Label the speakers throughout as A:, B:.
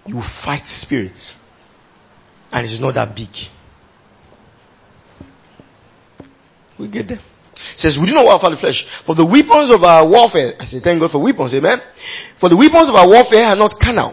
A: you fight spirits. And it's not that big. We get there. It says, we do not war for the flesh. For the weapons of our warfare, I say thank God for weapons, amen. For the weapons of our warfare are not carnal.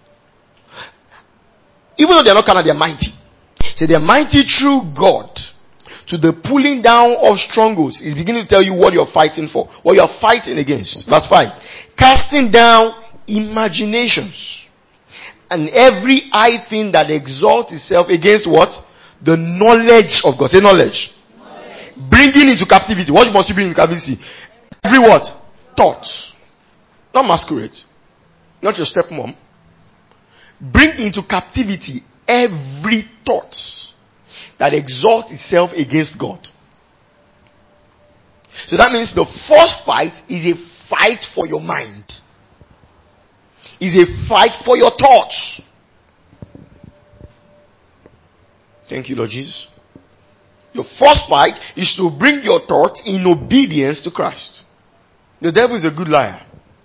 A: Even though they are not carnal, they are mighty. So they are mighty through God to the pulling down of strongholds. It's beginning to tell you what you're fighting for. What you're fighting against. Verse 5. Casting down imaginations. And every high thing that exalts itself against what? The knowledge of God. Say knowledge. Bringing into captivity. What must you bring into captivity? Every what? Thought. Not masquerade. Not your stepmom. Bring into captivity every thought that exalts itself against God. So that means the first fight is a fight for your mind. Is a fight for your thoughts. Thank you, Lord Jesus. Your first fight is to bring your thoughts in obedience to Christ. The devil is a good liar.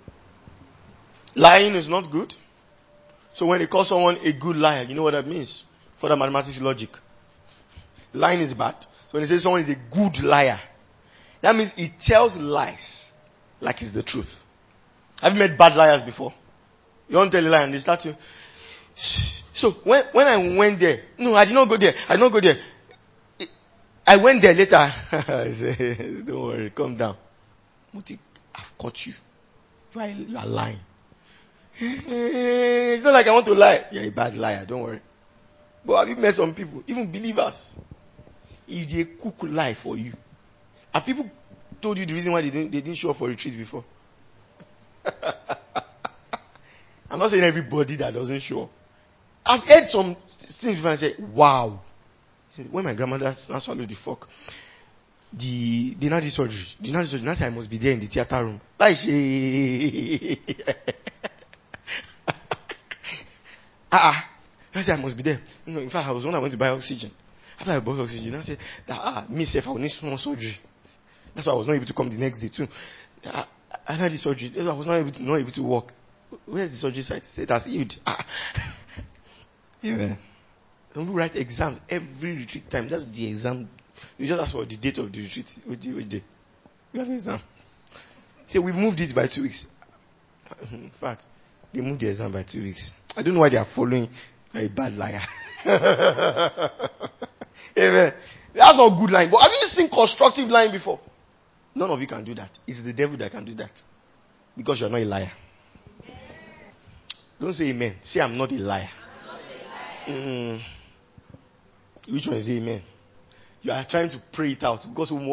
A: Lying is not good. So when they call someone a good liar, you know what that means? For the mathematics logic. Lying is bad. So when they say someone is a good liar, that means he tells lies like it's the truth. Have you met bad liars before? You don't tell a lie and they start to... So when I went there, no, I did not go there. I did not go there. I went there later. I said, don't worry, calm down. Muti, I've caught you. You are lying. It's not like I want to lie. You're a bad liar, don't worry. But have you met some people, even believers, if they cook lie for you? Have people told you the reason why they didn't show up for retreat before? I'm not saying everybody that doesn't show up. I've heard some things before and say, wow. When my grandmother swallowed the fork, they now did surgery. Now say I must be there in the theater room. Like I said I must be there. In fact, I was when I went to buy oxygen. After I bought oxygen, I said that me self I will need small surgery. That's why I was not able to come the next day too. I had the surgery. I was not able to walk. Where's the surgery site? He said that's healed. Yeah. Don't write exams every retreat time. That's the exam. You just ask for the date of the retreat. Which day? You have an exam. Say we moved it by 2 weeks. In fact, they moved the exam by 2 weeks. I don't know why they are following a bad liar. Amen. That's not good lying. But have you seen constructive lying before? None of you can do that. It's the devil that can do that. Because you're not a liar. Don't say amen. Say I'm not a liar. Which one is amen? You are trying to pray it out because I'm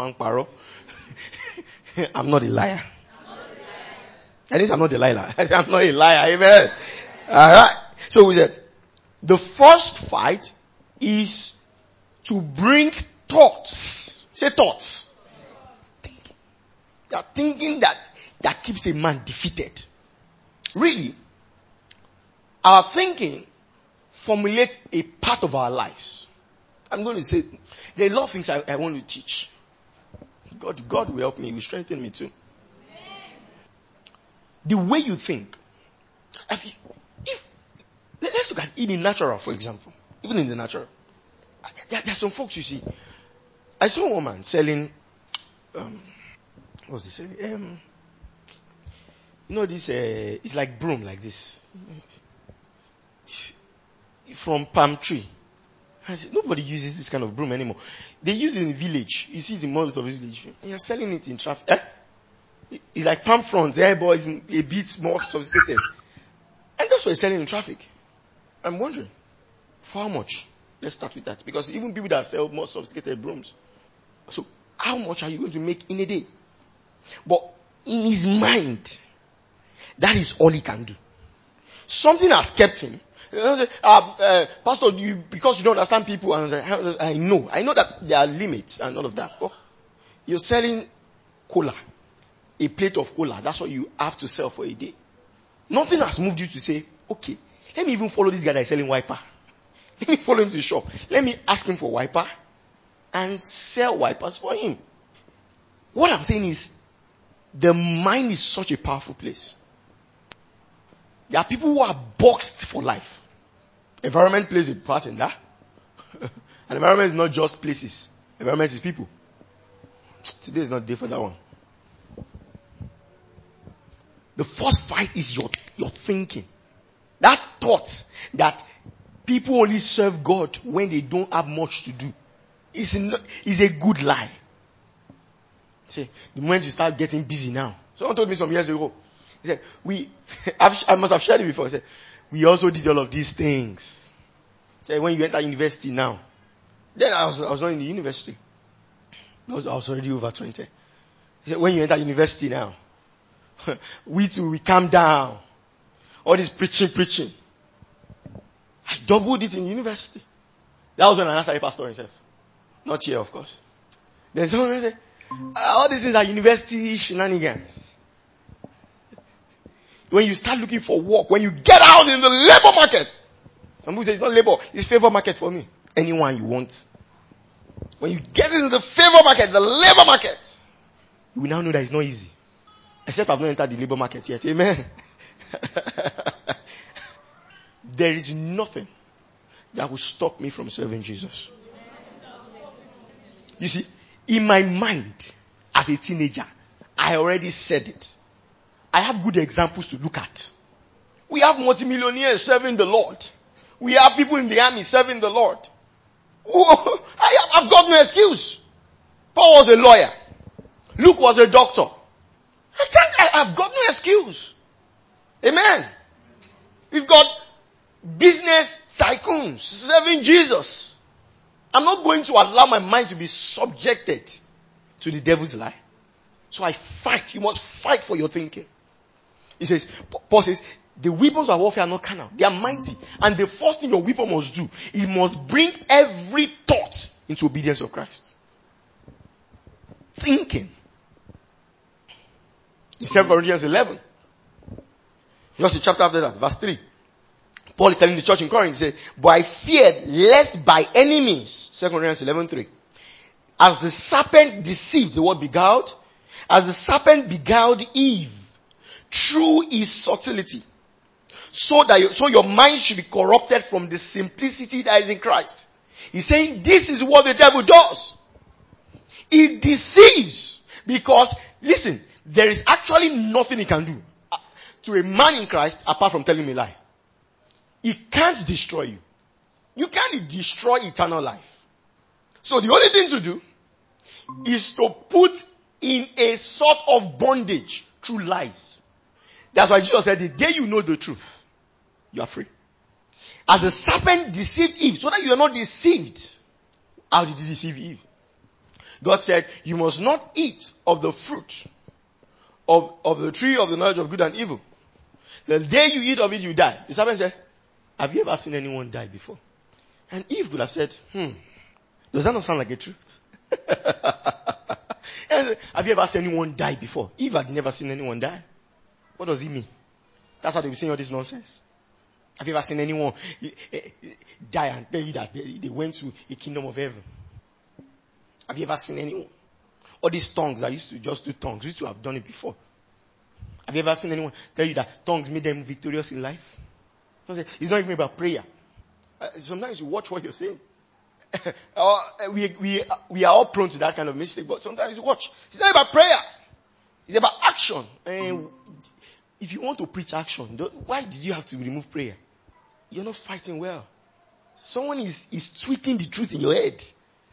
A: not a liar. At least I'm not a liar. I say I'm not a liar. Amen. Alright. So we said the first fight is to bring thoughts. Say thoughts. Thinking. That thinking that keeps a man defeated. Really, our thinking formulates a part of our lives. I'm going to say, there are a lot of things I want to teach. God will help me. He will strengthen me too. The way you think. Let's look at it in the natural, for example. Even in the natural. There are some folks you see. I saw a woman selling, what was he selling? This, it's like broom like this. From palm tree. I said, nobody uses this kind of broom anymore. They use it in the village. You see the models of this village. And you're selling it in traffic. It's like palm fronts. But it's a bit more sophisticated. And that's what you're selling in traffic. I'm wondering, for how much? Let's start with that. Because even people that sell more sophisticated brooms. So, how much are you going to make in a day? But in his mind, that is all he can do. Something has kept him. Pastor, because you don't understand people, I know that there are limits and all of that. Oh, you're selling cola, a plate of cola. That's what you have to sell for a day. Nothing has moved you to say, okay, let me even follow this guy that is selling wiper. Let me follow him to the shop. Let me ask him for wiper and sell wipers for him. What I'm saying is, the mind is such a powerful place. There are people who are boxed for life. Environment plays a part in that. And environment is not just places. Environment is people. Today is not day for that one. The first fight is your thinking. That thought that people only serve God when they don't have much to do is a good lie. See, the moment you start getting busy now. Someone told me some years ago. He said, I must have shared it before. He said, we also did all of these things. He said, when you enter university now. Then I was not in the university. I was already over 20. He said, when you enter university now, we calm down. All this preaching. I doubled it in university. That was when I started pastor himself. Not here, of course. Then someone said, all these things are university shenanigans. When you start looking for work, when you get out in the labor market, some people say it's not labor, it's favor market for me. Anyone you want. When you get into the favor market, the labor market, you will now know that it's not easy. Except I've not entered the labor market yet. Amen. There is nothing that will stop me from serving Jesus. You see, in my mind, as a teenager, I already said it. I have good examples to look at. We have multimillionaires serving the Lord. We have people in the army serving the Lord. I've got no excuse. Paul was a lawyer. Luke was a doctor. I've got no excuse. Amen. We've got business tycoons serving Jesus. I'm not going to allow my mind to be subjected to the devil's lie. So I fight. You must fight for your thinking. He says, Paul says, the weapons of warfare are not carnal. They are mighty. And the first thing your weapon must do, it must bring every thought into obedience of Christ. Thinking. In 2 Corinthians 11. Just a chapter after that, verse 3. Paul is telling the church in Corinth, he said, but I feared lest by any means, 2 Corinthians 11:3, as the serpent deceived, the word beguiled, as the serpent beguiled Eve through his subtlety, so your mind should be corrupted from the simplicity that is in Christ. He's saying this is what the devil does. He deceives because, listen, there is actually nothing he can do to a man in Christ apart from telling him a lie. He can't destroy you. You can't destroy eternal life. So the only thing to do is to put in a sort of bondage through lies. That's why Jesus said, the day you know the truth, you are free. As the serpent deceived Eve, so that you are not deceived. How did he deceive Eve? God said, you must not eat of the fruit of the tree of the knowledge of good and evil. The day you eat of it, you die. The serpent said, have you ever seen anyone die before? And Eve would have said, does that not sound like a truth? Have you ever seen anyone die before? Eve had never seen anyone die. What does he mean? That's how they be saying all this nonsense. Have you ever seen anyone die and tell you that they went to a kingdom of heaven? Have you ever seen anyone? All these tongues that used to just do tongues, used to have done it before. Have you ever seen anyone tell you that tongues made them victorious in life? It's not even about prayer. Sometimes you watch what you're saying. We are all prone to that kind of mistake, but sometimes you watch. It's not about prayer. It's about action. And if you want to preach action, why did you have to remove prayer? You're not fighting well. Someone is tweaking the truth in your head.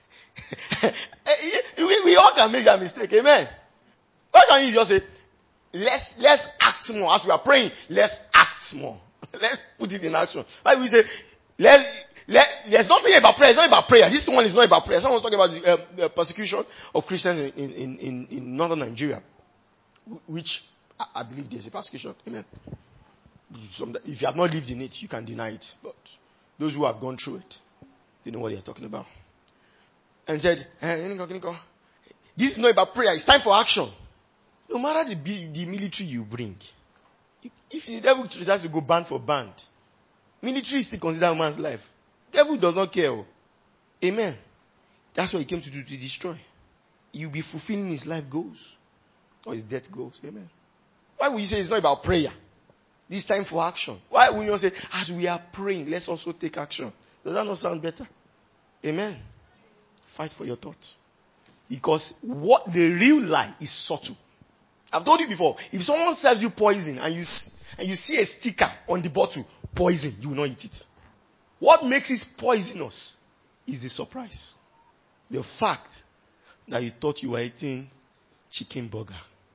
A: we all can make that mistake. Amen. Why can't you just say, let's act more as we are praying? Let's act more. Let's put it in action. Like we say, there's nothing about prayer. It's not about prayer. This one is not about prayer. Someone's talking about the persecution of Christians in northern Nigeria, which I believe there's a persecution. Amen. If you have not lived in it, you can deny it. But those who have gone through it, they know what they are talking about. And said, this is not about prayer. It's time for action. No matter the military you bring, if the devil decides to go band for band, military is still considered a man's life. Devil does not care. Amen. That's what he came to do, to destroy. You'll be fulfilling his life goals or his death goals. Amen. Why would you say it's not about prayer? This time for action. Why will you say, as we are praying, let's also take action? Does that not sound better? Amen. Fight for your thoughts. Because what the real lie is subtle. I've told you before, if someone serves you poison and you see a sticker on the bottle, poison, you will not eat it. What makes it poisonous is the surprise. The fact that you thought you were eating chicken burger.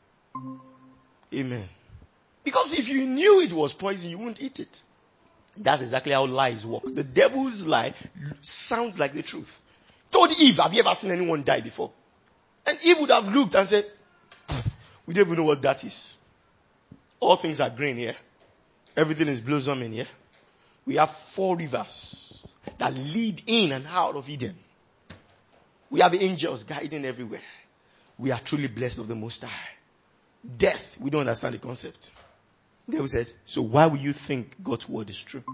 A: Amen. Because if you knew it was poison, you wouldn't eat it. That's exactly how lies work. The devil's lie sounds like the truth. Told Eve, have you ever seen anyone die before? And Eve would have looked and said, we don't even know what that is. All things are green here. Everything is blossoming here. We have 4 rivers that lead in and out of Eden. We have angels guiding everywhere. We are truly blessed of the Most High. Death, we don't understand the concept. The devil said, so why will you think God's word is true?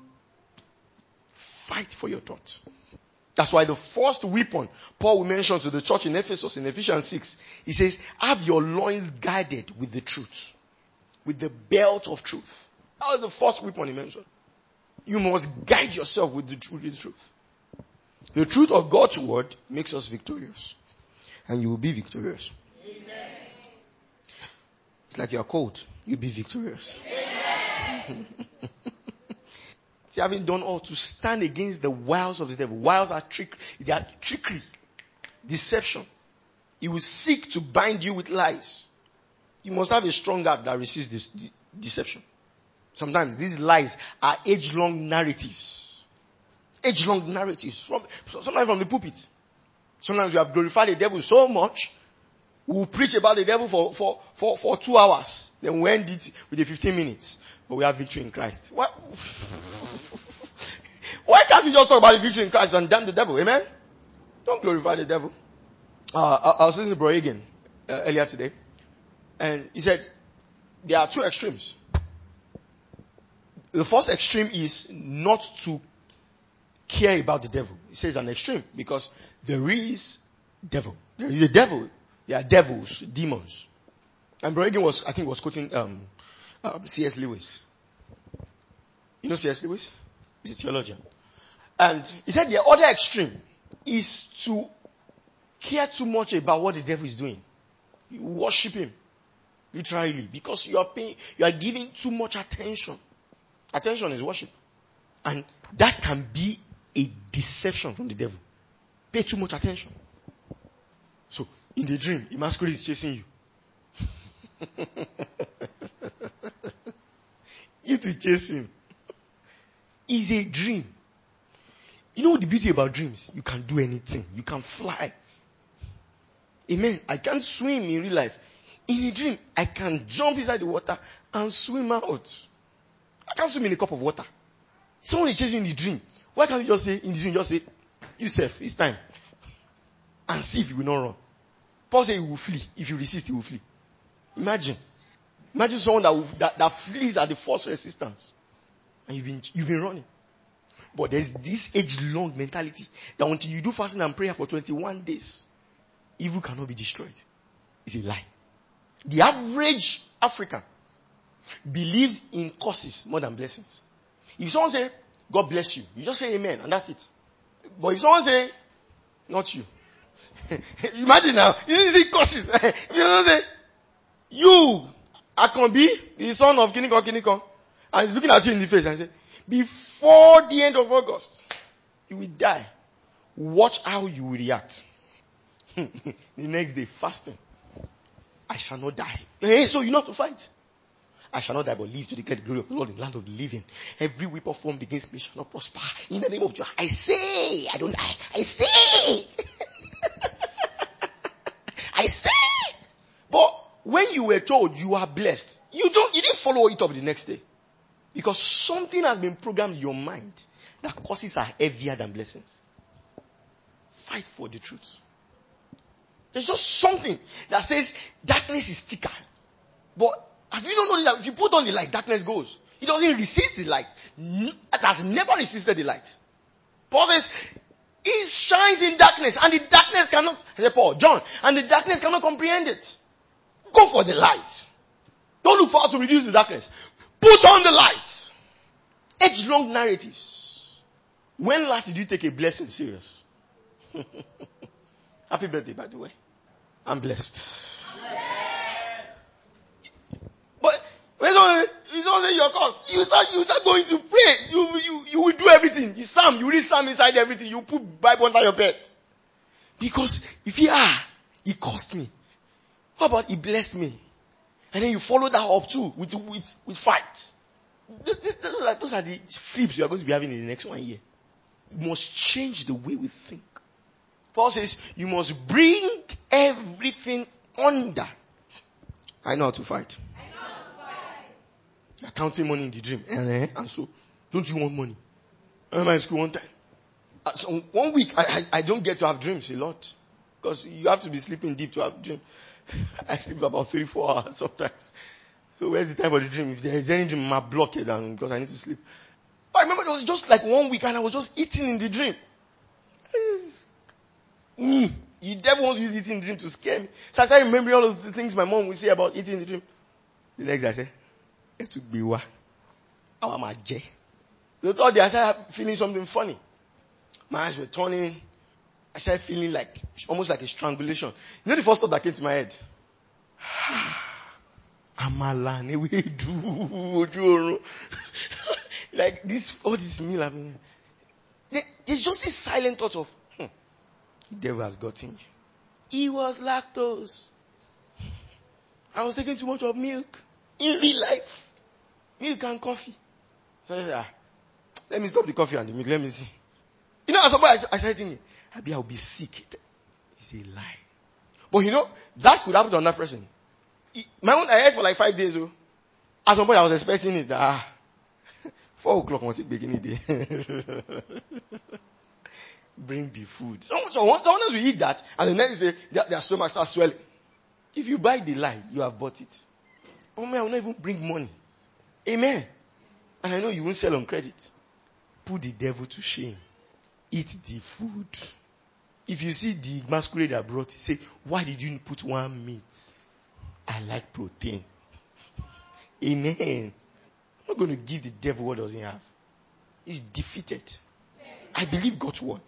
A: Fight for your thoughts. That's why the first weapon Paul will mention to the church in Ephesus, in Ephesians 6, he says, have your loins guarded with the truth. With the belt of truth. That was the first weapon he mentioned. You must guide yourself with the truth. The truth of God's word makes us victorious. And you will be victorious. Amen. It's like you are cold. You'll be victorious. Amen. See, having done all to stand against the wiles of the devil. Wiles are they are trickery, deception. He will seek to bind you with lies. You must have a strong heart that resists this deception. Sometimes these lies are age-long narratives. Age-long narratives. Sometimes from the pulpit. Sometimes we have glorified the devil so much, we will preach about the devil for 2 hours. Then we end it with the 15 minutes. But we have victory in Christ. What? Why can't we just talk about the victory in Christ and damn the devil? Amen? Don't glorify the devil. I was listening to Bro Hagin earlier today. And he said, there are 2 extremes. The first extreme is not to care about the devil. He says an extreme because there is devil. There is a devil. There are devils, demons. And Bro Hagin was quoting C.S. Lewis. You know C.S. Lewis? He's a theologian. And he said the other extreme is to care too much about what the devil is doing. You worship him. Literally. Because you are giving too much attention. Attention is worship. And that can be a deception from the devil. Pay too much attention. So, in the dream, the masquerade is chasing you. You to chase him. It's a dream. You know the beauty about dreams? You can do anything. You can fly. Amen. I can't swim in real life. In a dream, I can jump inside the water and swim out. I can't swim in a cup of water. Someone is chasing the dream. Why can't you just say, in the dream, just say, Yusuf, it's time. And see if you will not run. Paul said he will flee. If you resist, he will flee. Imagine someone that flees at the first resistance. And you've been running. But there's this age-long mentality that until you do fasting and prayer for 21 days, evil cannot be destroyed. It's a lie. The average African believes in curses more than blessings. If someone say, God bless you, you just say amen and that's it. But if someone say, not you. Imagine now, you see curses. If you don't say, you, Akanbi, the son of Kiniko, and he's looking at you in the face and say, before the end of August, you will die. Watch how you will react. The next day, fasting. I shall not die. Hey, so you know how to fight. I shall not die, but live to declare the glory of the Lord in the land of the living. Every weapon formed against me shall not prosper. In the name of Jesus, I say, I don't die. I say. I say. But when you were told you are blessed, you didn't follow it up the next day. Because something has been programmed in your mind that curses are heavier than blessings. Fight for the truth. There's just something that says darkness is thicker. But have you not noticed that if you put on the light, darkness goes? It doesn't resist the light. It has never resisted the light. Paul says, it shines in darkness and the darkness cannot, I said Paul, John, and the darkness cannot comprehend it. Go for the light. Don't look for how to reduce the darkness. Put on the lights. Age-long narratives. When last did you take a blessing serious? Happy birthday, by the way. I'm blessed. But when someone say your cause, you start going to pray. You will do everything. You read Psalm inside everything. You put Bible under your bed. Because if he cost me. How about he blessed me? And then you follow that up too with fight. Those are the flips you are going to be having in the next 1 year. You must change the way we think. Paul says you must bring everything under. I know how to fight. You're counting money in the dream. And so, don't you want money? I remember in school one time. So 1 week, I don't get to have dreams a lot. Because you have to be sleeping deep to have dreams. I sleep about 3-4 hours sometimes. So where's the time for the dream? If there is any dream, I block it down because I need to sleep. But I remember it was just like 1 week and I was just eating in the dream. Me. The devil wants to use eating in the dream to scare me. So I started remembering all of the things my mom would say about eating in the dream. The next day I said, the third day I started feeling something funny. My eyes were turning. I started feeling like, almost like a strangulation. You know the first thought that came to my head? Like this, all this meal I mean. There's just this silent thought of, the devil has gotten you. He was lactose. I was taking too much of milk. In real life. Milk and coffee. So I said, let me stop the coffee and the milk. Let me see. You know, at some point I started thinking, maybe I'll be sick. It's a lie. But you know, that could happen to another person. My own, I ate for like 5 days. At some point I was expecting it. 4 o'clock once it begin the day. Bring the food. Someone else will eat that, and the next day their stomach starts swelling. If you buy the lie, you have bought it. Oh man, I will not even bring money. Amen. And I know you won't sell on credit. Put the devil to shame. Eat the food. If you see the masquerade I brought, say, why did you put one meat? I like protein. Amen. I'm not going to give the devil what doesn't have. He's defeated. I believe God's word.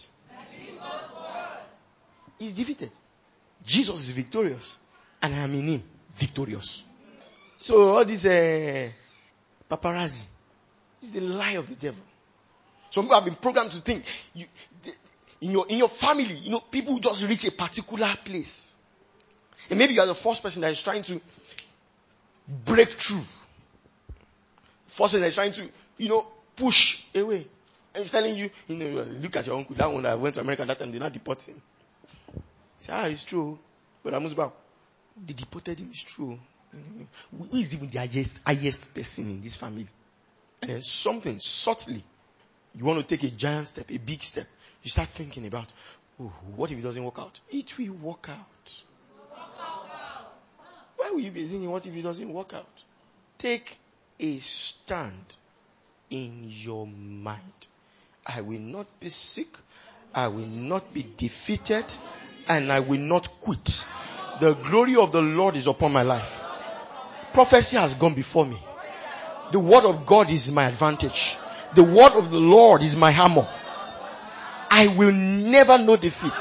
A: He's defeated. Jesus is victorious. And I am in him victorious. So all this paparazzi is the lie of the devil. Some people have been programmed to think in your family, people just reach a particular place. And maybe you are the first person that is trying to break through. First person that is trying to, push away. And he's telling you, look at your uncle, that one that went to America that time, they not deport him. Say, it's true. But they deported him, it's true. Who is even the highest person in this family? And then something, subtly, you want to take a giant step, a big step. You start thinking about, what if it doesn't work out? It will work out. Why will you be thinking, what if it doesn't work out? Take a stand in your mind. I will not be sick. I will not be defeated. And I will not quit. The glory of the Lord is upon my life. Prophecy has gone before me. The word of God is my advantage. The word of the Lord is my hammer. I will never know defeat.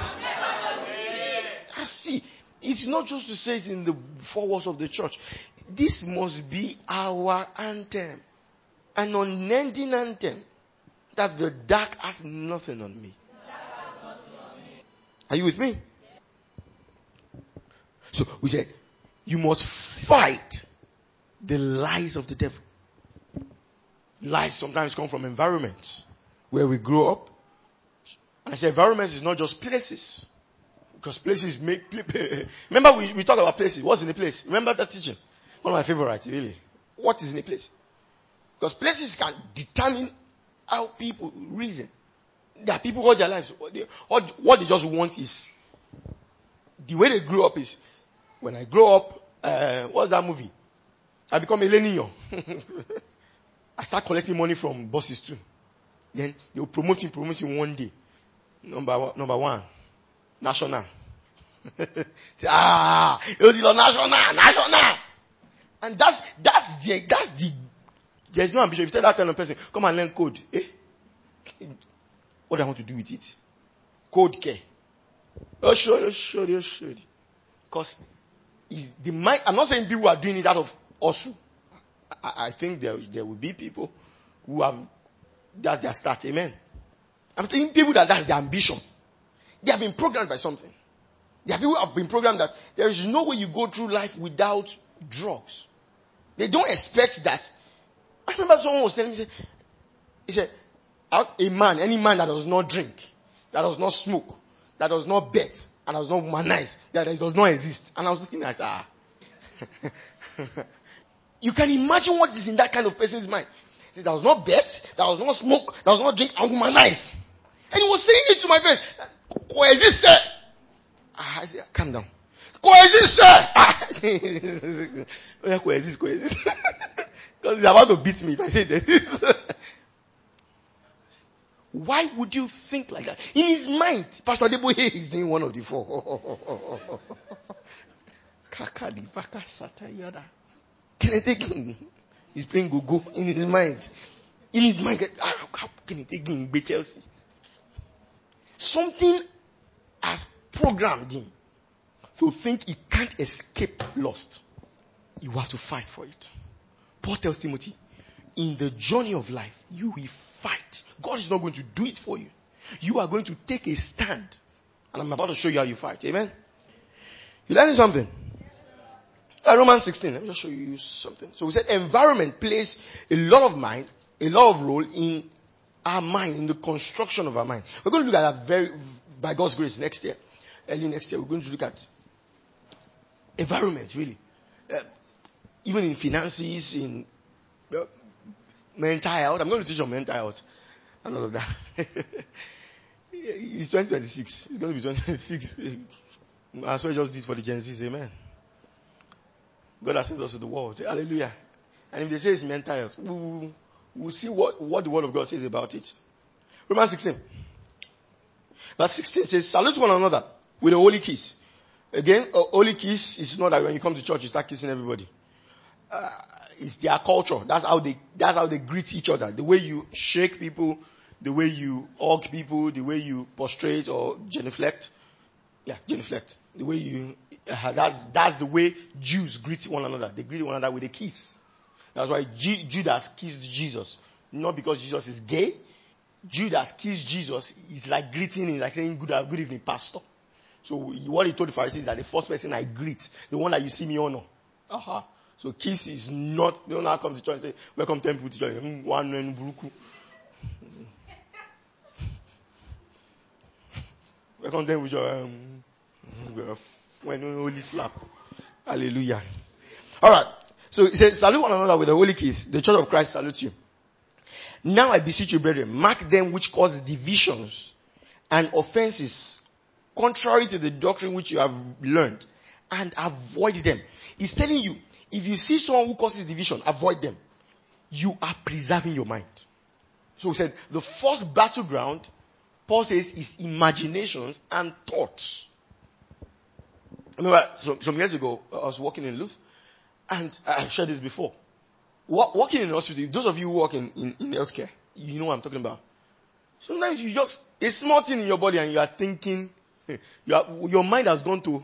A: I see. It's not just to say it in the 4 walls of the church. This must be our anthem. An unending anthem. That the dark has nothing on me. Are you with me? So we said, you must fight the lies of the devil. Lies sometimes come from environments where we grow up. And I say environments is not just places. Because places make... Remember we talk about places. What's in a place? Remember that teaching? One of my favorites, really. What is in a place? Because places can determine how people reason. There are people all their lives. What they just want is... The way they grew up is... When I grow up, what's that movie? I become a lenio. I start collecting money from bosses too. Then they will promote you one day. Number one. National. Say, it was national. And that's the There's no ambition. If you tell that kind of person, come and learn code. What do I want to do with it? Code care. Oh, sure. Because is the mind. I'm not saying people are doing it out of also. I think there will be people who have, that's their start. Amen. I'm thinking people that's their ambition. They have been programmed by something. There are people who have been programmed that there is no way you go through life without drugs. They don't expect that. I remember someone was telling me, he said, any man that does not drink, that does not smoke, that does not bet, and does not womanize, that does not exist. And I was looking at you can imagine what is in that kind of person's mind. He does not bet, that does not smoke, that does not drink, and womanize. And he was saying it to my face. Coexist, sir. I said, calm down. Coexist, sir. Coexist. Because he's about to beat me if I say this. Why would you think like that? In his mind, Pastor Adeboye is doing one of the four. Kenneth Hagin is playing go-go in his mind. In his mind, how Kenneth Hagin be Chelsea? Something has programmed him to think he can't escape lust. You have to fight for it. Paul tells Timothy, in the journey of life, you will fight. God is not going to do it for you. You are going to take a stand. And I'm about to show you how you fight. Amen? You learning something? Romans 16. Let me just show you something. So we said environment plays a lot of role in our mind, in the construction of our mind. We're going to look at that by God's grace next year. Early next year, we're going to look at environment, really. Even in finances, in mental health. I'm going to teach on mental health and all of that. It's 2026. It's going to be 2026. As well just do it for the Gen Zs. Amen. God has sent us to the world. Hallelujah. And if they say it's mental health, we'll see what the word of God says about it. Romans 16. Verse 16 says, salute one another with a holy kiss. Again, a holy kiss is not that when you come to church, you start kissing everybody. It's their culture. That's how they greet each other. The way you shake people, the way you hug people, the way you prostrate or genuflect. Yeah, genuflect. The way you, that's the way Jews greet one another. They greet one another with a kiss. That's why Judas kissed Jesus. Not because Jesus is gay. Judas kissed Jesus. It's like greeting, it's like saying good evening, pastor. So what he told the Pharisees is that the first person I greet, the one that you see me honor. So kiss is not, they don't now come to church and say, welcome temple to church. Welcome temple to church. When we holy slap. Hallelujah. Alright. So it says, salute one another with a holy kiss. The church of Christ salutes you. Now I beseech you, brethren, mark them which cause divisions and offenses, contrary to the doctrine which you have learned, and avoid them. He's telling you, if you see someone who causes division, avoid them. You are preserving your mind. So we said, the first battleground, Paul says, is imaginations and thoughts. I remember some years ago, I was working in Luth, and I've shared this before. Working in the hospital, those of you who work in healthcare, you know what I'm talking about. Sometimes you just, a small thing in your body and you are thinking, your mind has gone to,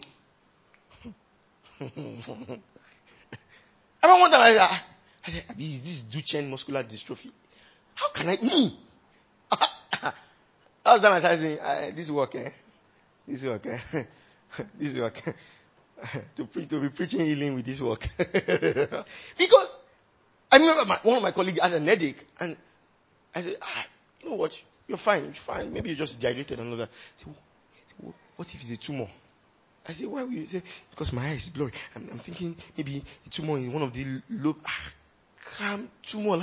A: I don't want that. I said, is this Duchenne muscular dystrophy? How can me? I was done. I started saying, this work, this work, this work. to be preaching healing with this work. Because I remember one of my colleagues had a headache, and I said, you know what? You're fine. Maybe you're just dehydrated and all that. I said, what if it's a tumor? I said, why will you say? Because my eye is blurry. I'm thinking maybe a tumor in one of the lobe. Tumor,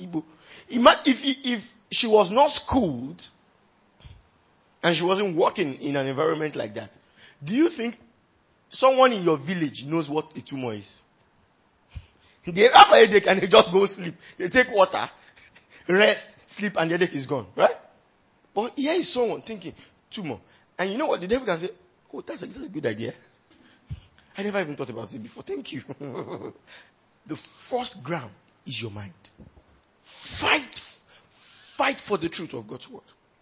A: if she was not schooled and she wasn't working in an environment like that, do you think someone in your village knows what a tumor is? They have a headache and they just go sleep. They take water, rest, sleep, and the headache is gone, right? But here is someone thinking tumor, and you know what? The devil can say, "Oh, that's a good idea. I never even thought about it before. Thank you." The first ground is your mind. Fight for the truth of God's word.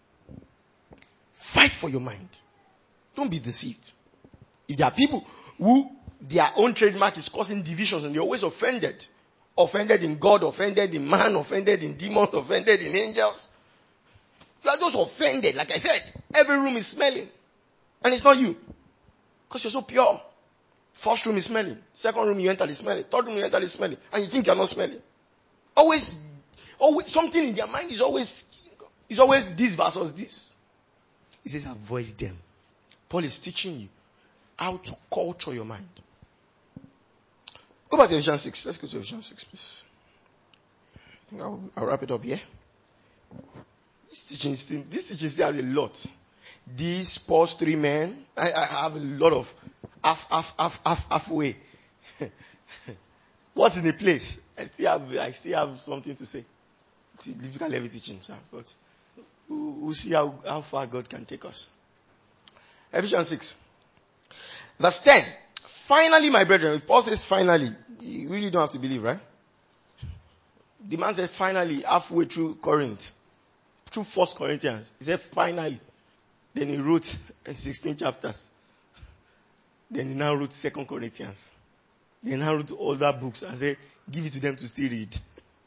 A: Fight for your mind. Don't be deceived. If there are people who their own trademark is causing divisions and they're always offended. Offended in God, offended in man, offended in demons, offended in angels. You are just offended. Like I said, every room is smelling. And it's not you. Because you're so pure. First room is smelling. Second room you enter is smelling. Third room you enter is smelling. And you think you're not smelling. Always something in their mind is always this versus this. He says avoid them. Paul is teaching you how to culture your mind. Go back to Ephesians 6. Let's go to Ephesians 6, please. I think I'll wrap it up here. This teaching still has a lot. These Paul's 3 men, I have a lot of halfway. What's in the place? I still have something to say. It's a difficult level teaching, but we'll see how far God can take us. Ephesians 6. Verse 10. Finally, my brethren, if Paul says finally, you really don't have to believe, right? The man said finally, halfway through Corinth. Through 1 Corinthians. He said finally. Then he wrote 16 chapters. Then he now wrote 2 Corinthians. Then he now wrote other books and said, give it to them to still read.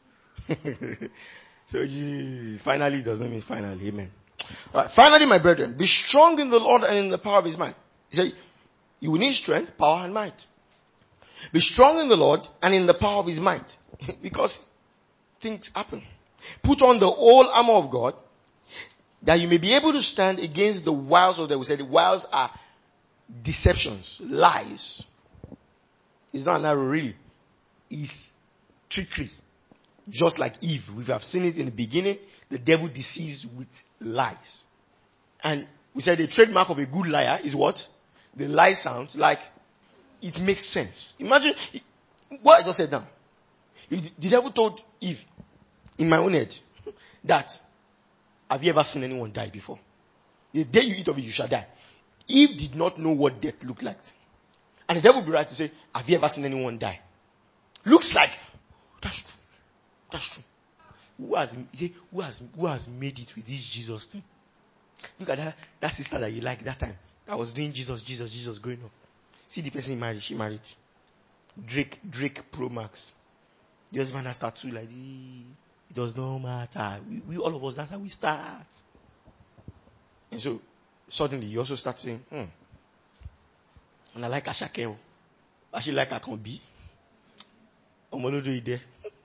A: So finally does not mean finally. Amen. Right. Finally, my brethren, be strong in the Lord and in the power of his might. He said, you will need strength, power, and might. Be strong in the Lord and in the power of his might. Because things happen. Put on the whole armor of God, that you may be able to stand against the wiles of the devil. We said the wiles are deceptions, lies. It's not an arrow really. It's trickery. Just like Eve. We have seen it in the beginning. The devil deceives with lies. And we said the trademark of a good liar is what? The lie sounds like it makes sense. Imagine what I just said now. The devil told Eve, in my own head, that have you ever seen anyone die before? The day you eat of it, you shall die. Eve did not know what death looked like. And the devil would be right to say, have you ever seen anyone die? Looks like, that's true. That's true. Who has made it with this Jesus thing? Look at that sister that you liked that time. That was doing Jesus growing up. See the person he married. She married Drake Pro Max. The husband has tattoo like this. It does not matter. We all of us, that's how we start. And so suddenly you also start saying, and I like Ashake. I should like Akambi. Omolodo ide.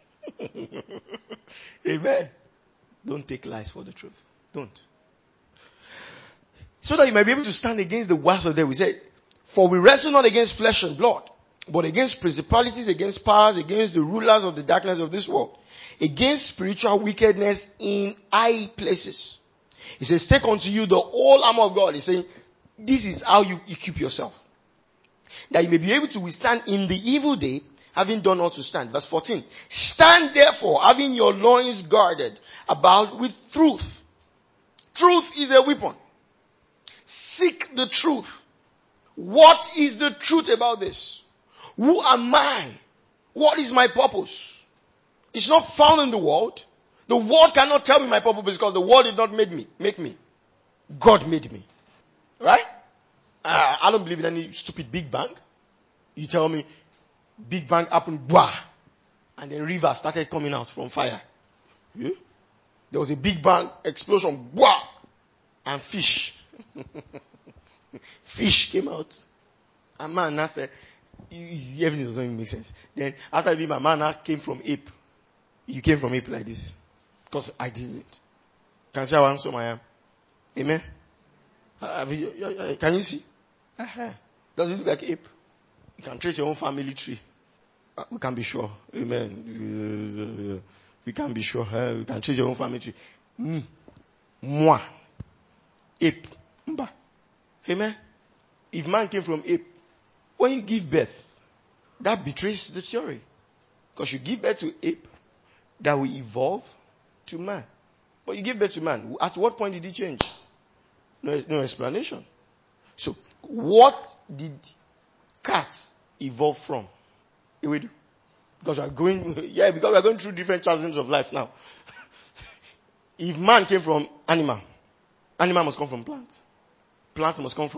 A: Amen. Don't take lies for the truth. Don't. So that you might be able to stand against the wiles of the devil. We said, for we wrestle not against flesh and blood, but against principalities, against powers, against the rulers of the darkness of this world, against spiritual wickedness in high places. He says, take unto you the whole armor of God. He's saying, this is how you equip yourself. That you may be able to withstand in the evil day, having done all to stand. Verse 14. Stand therefore, having your loins guarded about with truth. Truth is a weapon. Seek the truth. What is the truth about this? Who am I? What is my purpose? It's not found in the world. The world cannot tell me my purpose because the world did not make me. God made me. Right? I don't believe in any stupid Big Bang. You tell me Big Bang happened, blah, and then rivers started coming out from fire. Yeah? There was a Big Bang explosion, blah, and fish. Fish came out. And man now said, everything doesn't even make sense. Then after the Big Bang, man now came from ape. You came from ape like this. Because I didn't. Can you see how handsome I am? Amen? Can you see? Does it look like ape? You can trace your own family tree. We can be sure. Amen. We can be sure. We can trace your own family tree. Me. Moi. Ape. Mba. Amen. If man came from ape, when you give birth, that betrays the theory. Because you give birth to ape, that will evolve to man. But you give birth to man. At what point did he change? No explanation. So, what did cats evolve from? Ewedu. Because because we are going through different chasms of life now. If man came from animal must come from plant. Plant must come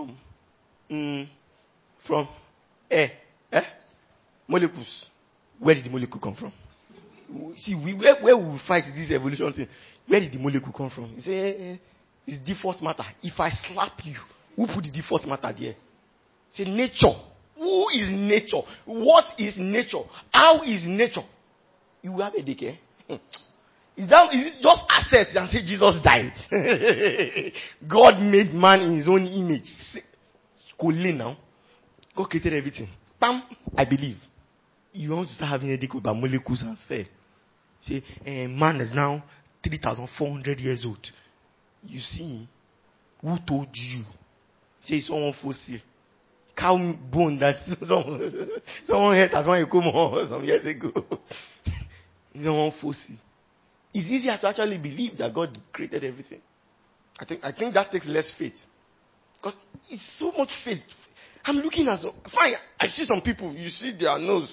A: from air. Molecules. Where did the molecule come from? See, where we fight this evolution thing, where did the molecule come from? You say, it's default matter. If I slap you, who put the default matter there? Say nature. Who is nature? What is nature? How is nature? You have a dick, eh? Is it just assess and say Jesus died? God made man in his own image. Now. God created everything. Bam, I believe. You want to start having a headache about molecules and cell. Say, man is now 3,400 years old. You see him. Who told you? Say someone fossil. Cow bone that someone had as one come some years ago. Someone fossil. It's easier to actually believe that God created everything. I think that takes less faith. Because it's so much faith. I'm looking at fine. I see some people, you see their nose.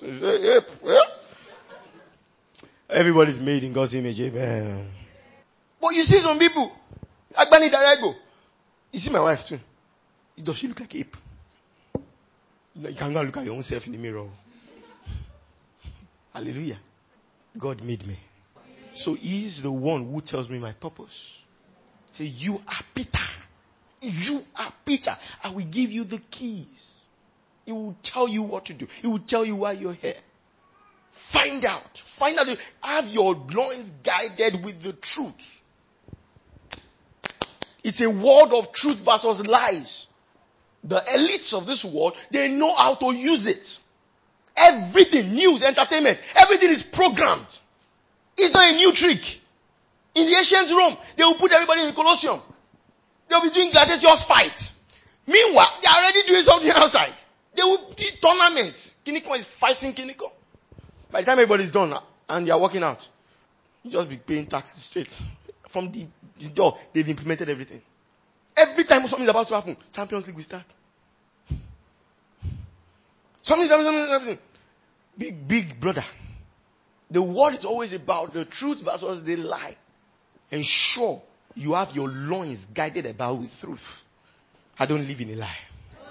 A: Everybody's made in God's image. Amen. But you see some people, Agbani Darego. You see my wife too. Does she look like an ape? You can go and look at your own self in the mirror. Hallelujah. God made me. So he is the one who tells me my purpose. Say, you are Peter. You are Peter. I will give you the keys. He will tell you what to do. He will tell you why you're here. Find out. Have your loins guided with the truth. It's a world of truth versus lies. The elites of this world, they know how to use it. Everything, news, entertainment, everything is programmed. It's not a new trick. In the ancient Rome, they will put everybody in the Colosseum. They'll be doing gladiators fights. Meanwhile, they are already doing something outside. They will do tournaments. Kiniko is fighting Kiniko. By the time everybody's done and they are walking out, you just be paying taxes straight. From the door, they've implemented everything. Every time something is about to happen, Champions League will start. Something, everything. Big brother. The world is always about the truth versus the lie. Ensure you have your loins guided about with truth. I don't live in a lie.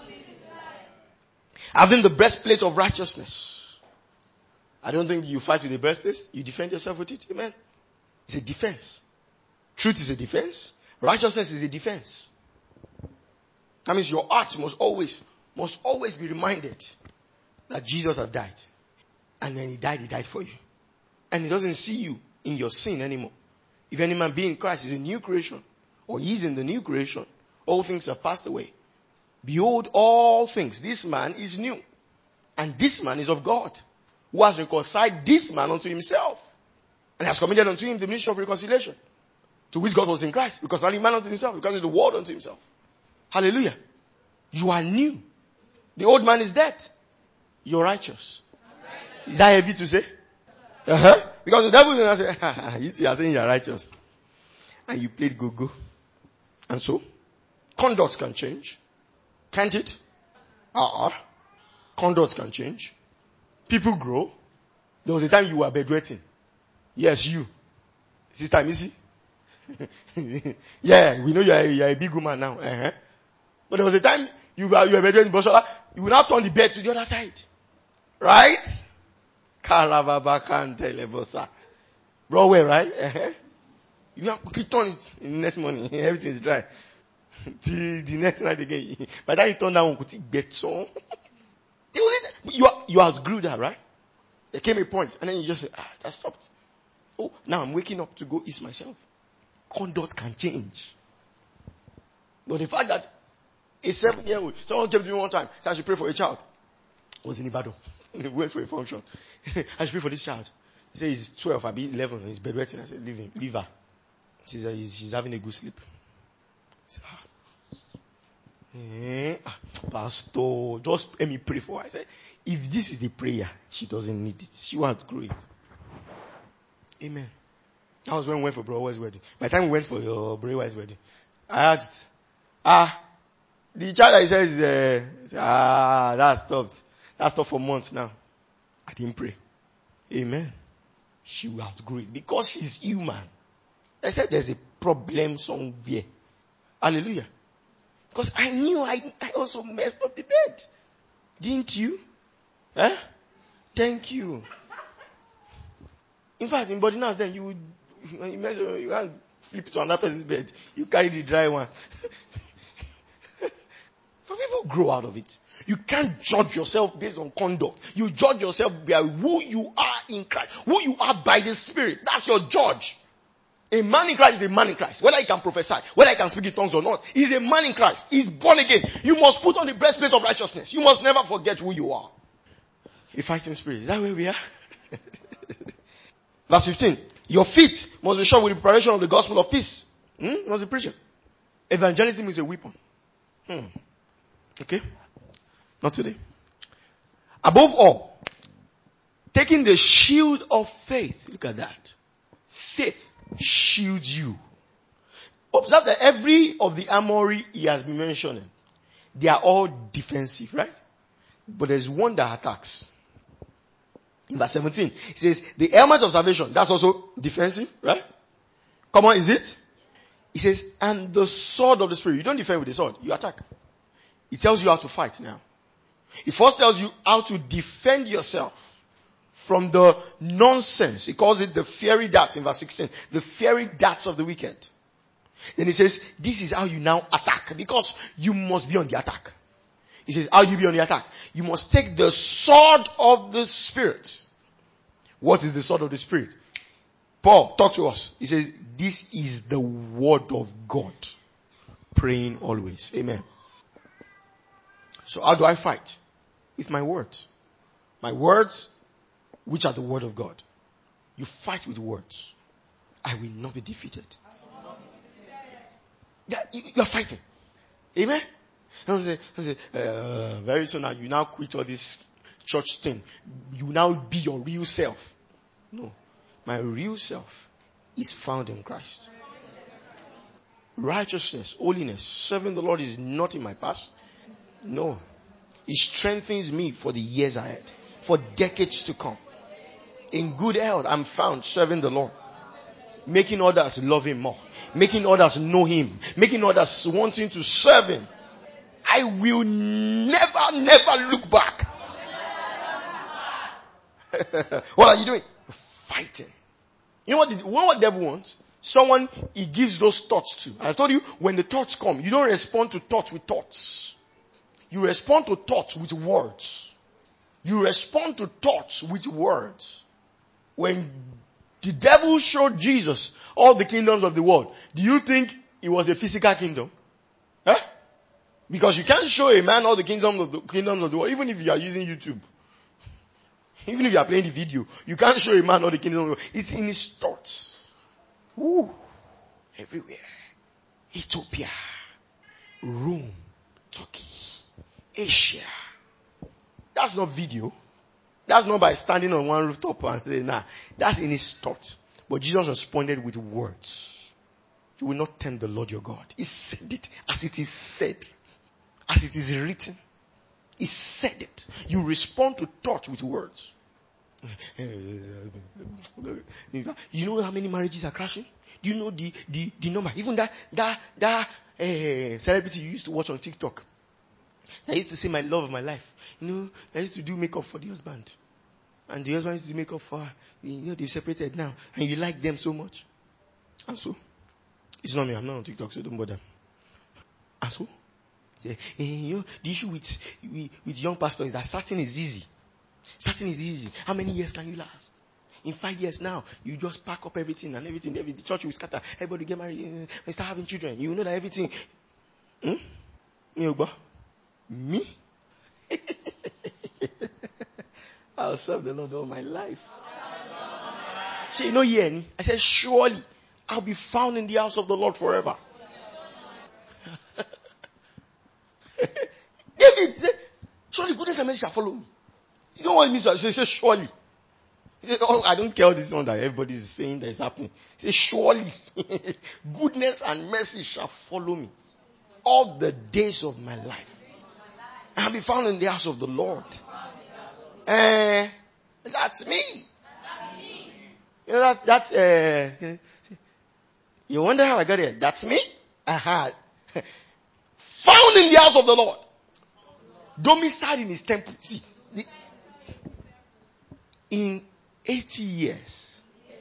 A: Having the breastplate of righteousness. I don't think you fight with the breastplate. You defend yourself with it. Amen. It's a defense. Truth is a defense. Righteousness is a defense. That means your heart must always be reminded that Jesus has died. And when he died for you. And he doesn't see you in your sin anymore. If any man be in Christ, is a new creation. Or he is in the new creation. All things have passed away. Behold, all things. This man is new. And this man is of God. Who has reconciled this man unto himself. And has committed unto him the ministry of reconciliation. To which God was in Christ. Reconciling man unto himself. Reconciling the world unto himself. Hallelujah. You are new. The old man is dead. You're righteous. Is that heavy to say? Because the devil will not say, you are saying you're righteous. And you played go-go. And so, conduct can change. Can't it? Conduct can change. People grow. There was a time you were bedwetting. Yes, you. Sister Missy. Yeah, we know you are a big woman now. But there was a time you were bedwetting, Boshola. You will now turn the bed to the other side. Right? Broadway, right? You have to turn it in the next morning. Everything is dry. Till the next night again. By the time you turn that one, could it get so? You outgrew that, right? There came a point, and then you just say, that stopped. Oh, now I'm waking up to go eat myself. Conduct can change. But the fact that a 7-year-old, someone came to me one time, said I should pray for a child. I was in Ibadan. We went for a function. I should pray for this child. He said he's 12, I'll be 11, he's bedwetting. I said, leave her. She's having a good sleep. I said, Pastor, just let me pray for her. I said, if this is the prayer, she doesn't need it. She will outgrow it. Amen. That was when we went for Brother's wedding. By the time we went for your Brother's wedding, I asked, the child I said is, that stopped. That stopped for months now. I didn't pray. Amen. She will outgrow it because she's human. Except there's a problem somewhere. Hallelujah. Because I knew I also messed up the bed. Didn't you? Eh? Thank you. In fact, in body now, then you would, when you mess up, you can't flip to another person's bed. You carry the dry one. For people grow out of it. You can't judge yourself based on conduct. You judge yourself by who you are in Christ. Who you are by the Spirit. That's your judge. A man in Christ is a man in Christ. Whether he can prophesy, whether he can speak in tongues or not, he's a man in Christ. He's born again. You must put on the breastplate of righteousness. You must never forget who you are. A fighting spirit. Is that where we are? Verse 15. Your feet must be shod with the preparation of the gospel of peace. Must be preaching. Evangelism is a weapon. Okay? Not today. Above all, taking the shield of faith. Look at that. Faith shields you. Observe that every of the armory he has been mentioning, they are all defensive, right? But there's one that attacks. In verse 17, it says, the helmet of salvation, that's also defensive, right? Come on, is it? It says, and the sword of the Spirit. You don't defend with the sword, you attack. It tells you how to fight now. It first tells you how to defend yourself from the nonsense. He calls it the fiery darts in verse 16. The fiery darts of the wicked. Then he says, this is how you now attack. Because you must be on the attack. He says, how do you be on the attack? You must take the sword of the Spirit. What is the sword of the Spirit? Paul, talk to us. He says, this is the word of God. Praying always. Amen. So how do I fight? With my words. My words, which are the word of God. You fight with words. I will not be defeated. Yeah, you're fighting. Amen? Very soon now, you now quit all this church thing. You now be your real self. No. My real self is found in Christ. Righteousness, holiness, serving the Lord is not in my past. No. It strengthens me for the years ahead. For decades to come. In good health, I'm found serving the Lord. Making others love Him more. Making others know Him. Making others wanting to serve Him. I will never look back. What are you doing? Fighting. You know what the devil wants? Someone he gives those thoughts to. I told you, when the thoughts come, you don't respond to thoughts with thoughts. You respond to thoughts with words. You respond to thoughts with words. When the devil showed Jesus all the kingdoms of the world, do you think it was a physical kingdom? Huh? Because you can't show a man all the kingdoms of the world, even if you are using YouTube. Even if you are playing the video, you can't show a man all the kingdoms of the world. It's in his thoughts. Ooh. Everywhere. Ethiopia. Rome. Turkey. Asia. That's not video. That's not by standing on one rooftop and saying, nah. That's in his thoughts. But Jesus responded with words. You will not tempt the Lord your God. He said it as it is said. As it is written. He said it. You respond to thoughts with words. You know how many marriages are crashing? Do you know the number? Even that celebrity you used to watch on TikTok. I used to say my love of my life. You know, I used to do makeup for the husband. And the husband used to do makeup for her. You know, they've separated now. And you like them so much. And so, it's not me. I'm not on TikTok, so don't bother. And so, you know, the issue with young pastors is that starting is easy. Starting is easy. How many years can you last? In 5 years now, you just pack up everything and everything. The church will scatter. Everybody get married and start having children. You know that everything. Me? I'll serve the Lord all my life. Say, you know, I said, surely I'll be found in the house of the Lord forever. David said, surely goodness and mercy shall follow me. You know what it means? He said, surely. He said, oh, I don't care all this one that everybody is saying that is happening. He said, surely goodness and mercy shall follow me all the days of my life. I'll be found in the house of the Lord. That's me. You know you wonder how I got here. That's me? Aha. Found in the house of the Lord. Domiciled in his temple. See, in 80 years.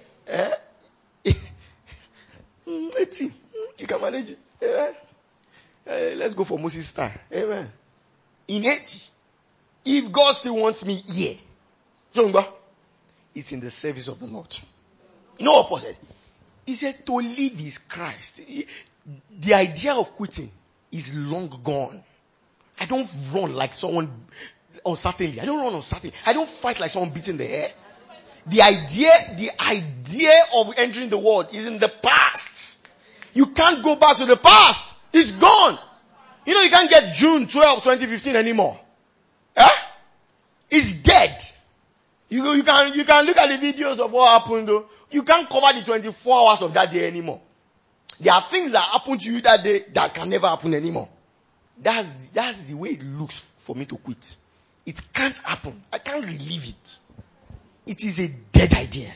A: 80. You can manage it. Amen. Let's go for Moses style. Amen. In 80. If God still wants me here. It's in the service of the Lord. No opposite. He said to live is Christ. The idea of quitting is long gone. I don't run like someone uncertainly. I don't run uncertainly. I don't fight like someone beating the air. The idea of entering the world is in the past. You can't go back to the past. It's gone. You know you can't get June 12, 2015 anymore. It's dead. You can look at the videos of what happened though. You can't cover the 24 hours of that day anymore. There are things that happened to you that day that can never happen anymore. That's the way it looks for me to quit. It can't happen. I can't relive it. It is a dead idea.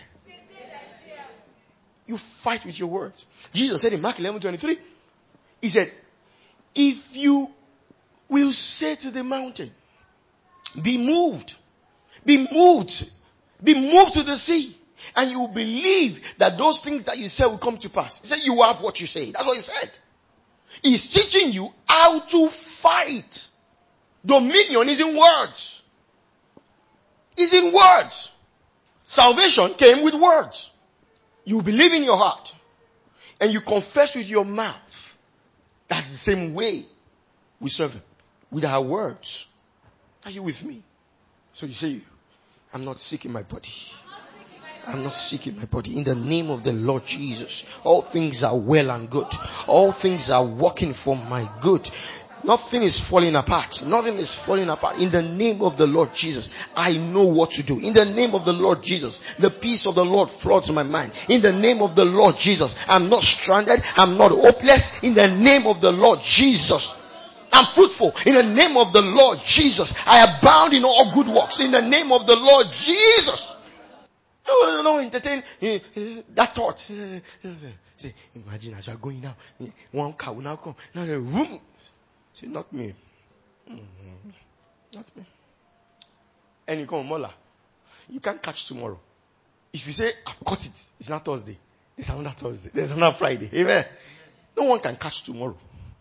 A: You fight with your words. Jesus said in Mark 11:23, he said, if you will say to the mountain, be moved to the sea, and you will believe that those things that you say will come to pass. He said, you have what you say. That's what he said. He's teaching you how to fight. Dominion is in words. It's in words. Salvation came with words. You believe in your heart and you confess with your mouth. That's the same way we serve him. With our words. Are you with me? So you say, I'm not sick in my body. I'm not sick in my body. In the name of the Lord Jesus, all things are well and good. All things are working for my good. Nothing is falling apart. Nothing is falling apart. In the name of the Lord Jesus, I know what to do. In the name of the Lord Jesus, the peace of the Lord floods my mind. In the name of the Lord Jesus, I'm not stranded. I'm not hopeless. In the name of the Lord Jesus, I'm fruitful. In the name of the Lord Jesus, I abound in all good works. In the name of the Lord Jesus. No, entertain that thought. Imagine as you are going now, one car will now come. Now the room. Say, not me. Not me. And you come, Mola. You can't catch tomorrow. If you say, I've caught it, it's not Thursday. There's another Thursday. There's another Friday. Amen. No one can catch tomorrow.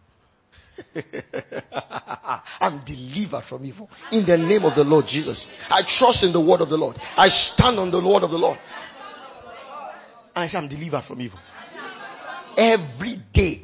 A: I'm delivered from evil. In the name of the Lord Jesus. I trust in the word of the Lord. I stand on the word of the Lord. And I say, I'm delivered from evil. Every day.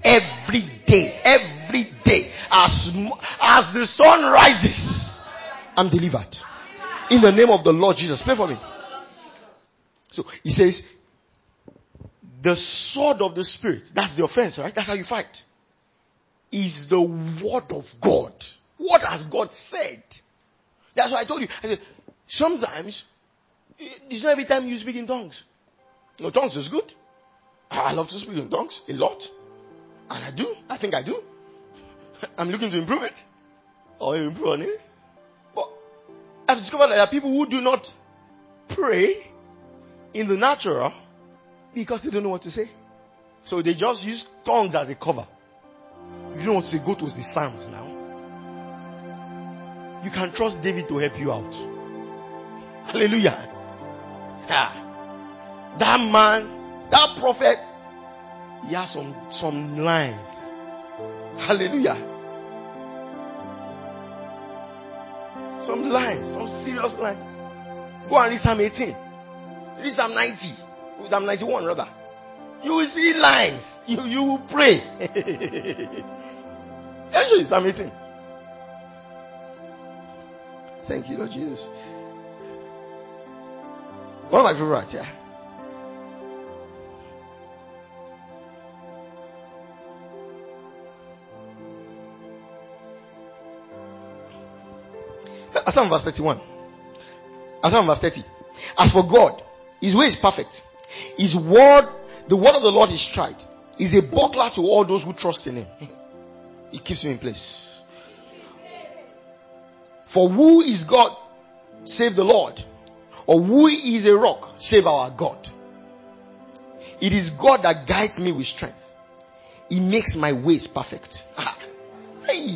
A: As the sun rises, I'm delivered. In the name of the Lord Jesus. Pray for me. So he says, the sword of the Spirit, that's the offense, right? That's how you fight. Is the word of God. What has God said? That's why I told you. I said, sometimes, it's not every time you speak in tongues. No, tongues is good. I love to speak in tongues a lot. And I do. I think I do. I'm looking to improve it. Or improve on it. But I've discovered that there are people who do not pray in the natural because they don't know what to say. So they just use tongues as a cover. If you don't want to say, go to the Psalms now. You can trust David to help you out. Hallelujah. That man, that prophet, he has some lines. Hallelujah. Some lines, some serious lines. Go and read Psalm 18. Read Psalm 90. Psalm 91 rather. You will see lines. You will pray. I'll show you Psalm 18. Thank you, Lord Jesus. One of my favorites, yeah. I start on verse 31. I start on verse 30. As for God, his way is perfect. His word, the word of the Lord is tried. Is a buckler to all those who trust in him. He keeps him in place. For who is God? Save the Lord. Or who is a rock? Save our God. It is God that guides me with strength. He makes my ways perfect. He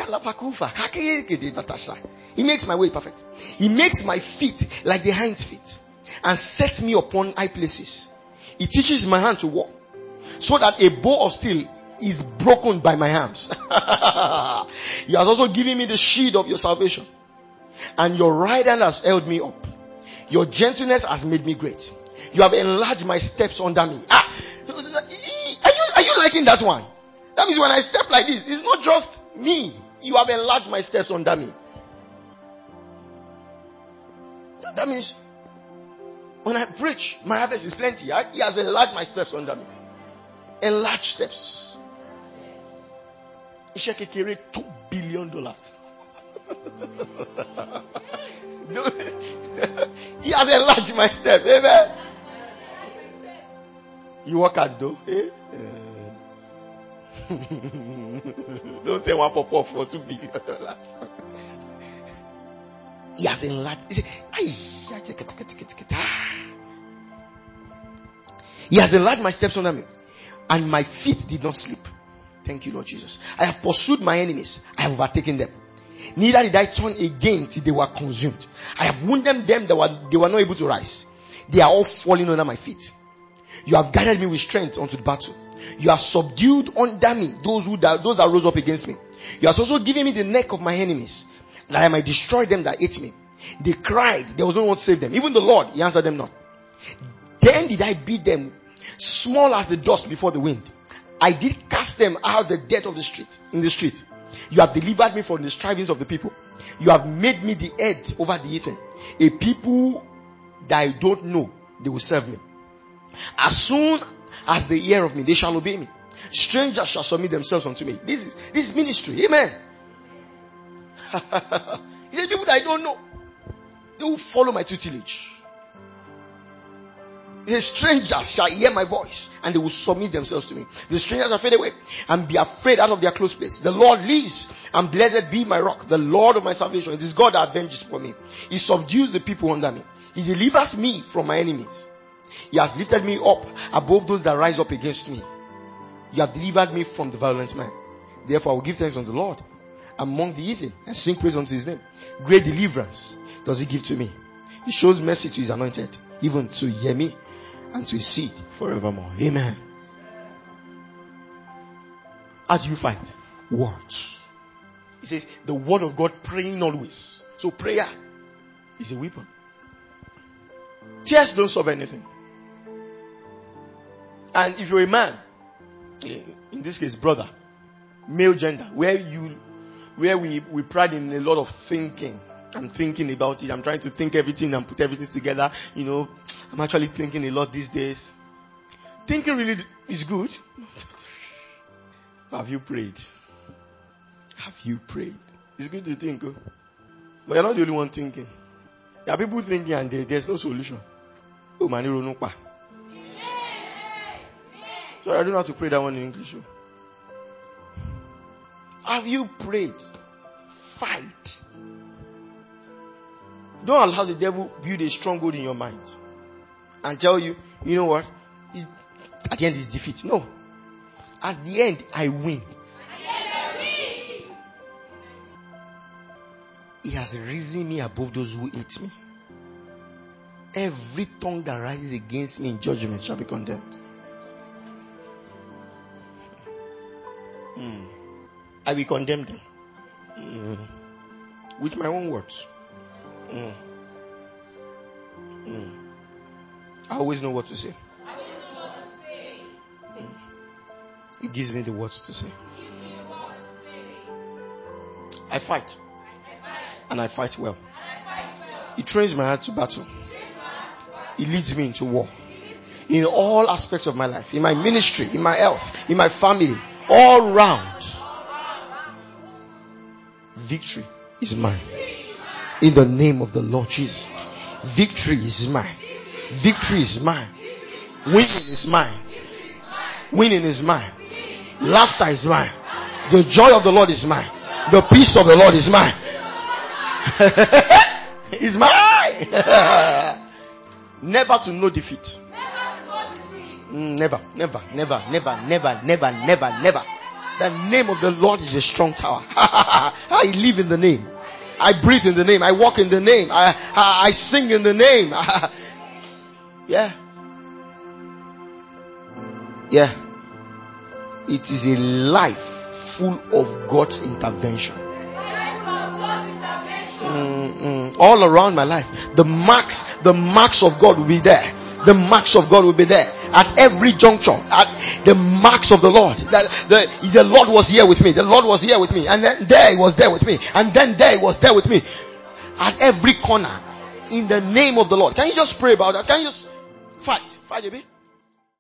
A: makes my way perfect. He makes my feet like the hinds feet and sets me upon high places. He teaches my hand to walk so that a bow of steel is broken by my hands. He has also given me the shield of your salvation, and your right hand has held me up. Your gentleness has made me great. You have enlarged my steps under me. Are you liking that one? That means when I step like this, it's not just me. You have enlarged my steps under me. That means when I preach, my harvest is plenty. He has enlarged my steps under me. Enlarged steps. $2 billion. He has enlarged my steps. Amen. You work hard though. Eh? Don't say one pop for $2 billion. He has enlarged. He has enlarged my steps under me, and my feet did not slip. Thank you, Lord Jesus. I have pursued my enemies. I have overtaken them. Neither did I turn again till they were consumed. I have wounded them that they were not able to rise. They are all falling under my feet. You have guided me with strength unto the battle. You have subdued under me those that rose up against me. You have also given me the neck of my enemies, that I might destroy them that hate me. They cried, there was no one to save them. Even the Lord, he answered them not. Then did I beat them, small as the dust before the wind. I did cast them out the death of the street. You have delivered me from the strivings of the people. You have made me the head over the heathen. A people that I don't know, they will serve me. As soon as they hear of me, they shall obey me. Strangers shall submit themselves unto me. This is ministry. Amen. He said, people that I don't know, they will follow my tutelage. The strangers shall hear my voice, and they will submit themselves to me. The strangers shall fade away and be afraid out of their close place. The Lord lives, and blessed be my rock, the Lord of my salvation. It is God that avenges for me. He subdues the people under me. He delivers me from my enemies. He has lifted me up above those that rise up against me. You have delivered me from the violent man. Therefore I will give thanks unto the Lord among the heathen, and sing praise unto his name. Great deliverance does he give to me. He shows mercy to his anointed, even to Yemi and to his seed forevermore. Amen. How do you fight? Words. He says the word of God, praying always. So prayer is a weapon. Tears don't solve anything. And if you're a man, in this case brother, male gender, where we pride in a lot of thinking. I'm thinking about it. I'm trying to think everything and put everything together. I'm actually thinking a lot these days. Thinking really is good. Have you prayed? Have you prayed? It's good to think, but you're not the only one thinking. There are people thinking and there's no solution. Oh, man, you don't know. So I don't know how to pray that one in English. Have you prayed? Fight. Don't allow the devil build a stronghold in your mind and tell you, you know what? At the end is defeat. No. At the end, I win. He has risen me above those who hate me. Every tongue that rises against me in judgment shall be condemned. I will condemn them. With my own words. I always know what to say. He gives me the words to say. I fight. And I fight well. He trains my heart to battle. He leads me into war. In all aspects of my life. In my ministry, in my health, in my family. All round. Victory is mine. In the name of the Lord Jesus. Victory is mine. Victory is mine. Winning is mine. Winning is mine. Laughter is mine. The joy of the Lord is mine. The peace of the Lord is mine. It's mine. Never to know defeat. Never. The name of the Lord is a strong tower. I live in the name. I breathe in the name. I walk in the name. I sing in the name. Yeah. Yeah. It is a life full of God's intervention. All around my life. The marks of God will be there. The marks of God will be there. At every juncture. At the marks of the Lord. The Lord was here with me. The Lord was here with me. And then there he was there with me. And then there he was there with me. At every corner. In the name of the Lord. Can you just pray about that? Can you just fight a bit?